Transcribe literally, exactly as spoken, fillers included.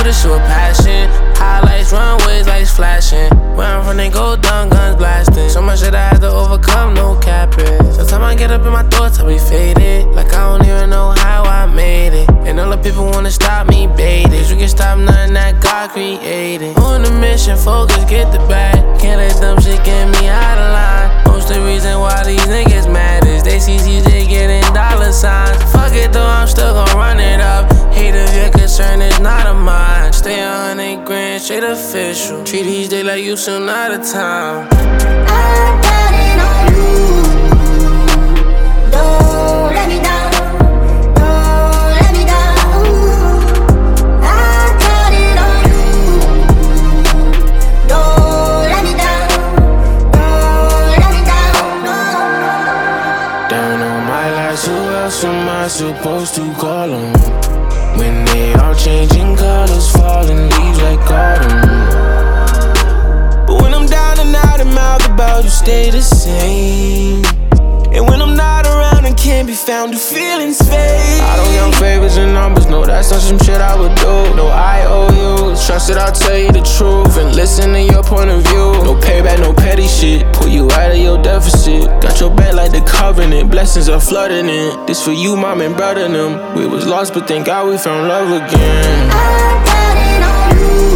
this shit with passion. Highlights, runways, lights flashing. Where I'm from, they go down, guns blasting. So much shit I had to overcome, no capping. Sometimes I get up in my thoughts, I be faded. Like I don't even know how I made it. And all the people wanna stop me, baited. You can stop nothing that God created. On the mission, focus, get the bag. Can't let dumb shit get me out of line. Most the reason why these niggas mad is they see C J getting dollar signs. Fuck it though, I'm still gon' run it up. Hate if your concern is not of mine. Stay a hundred grand, straight official. Treat these days like you soon out of time. I got it on you. Don't let me down. Don't let me down. I got it on you. Don't let me down. Don't let me down. No. Down on my life, who else am I supposed to call on? When they all changing colors, falling leaves like autumn. But when I'm down and out and mouth about you stay the same. And when I'm not around and can't be found, do feelings fade? I don't count favors and numbers, no, that's not some shit I would do. No, I owe you, trust that I'll tell you the truth and listen to your point of view. No payback, no petty shit, pull you out of your deficit. Got your back like the covenant, blessings are flooding in. This for you, mom and brother them. We was lost, but thank God we found love again. I got it on you.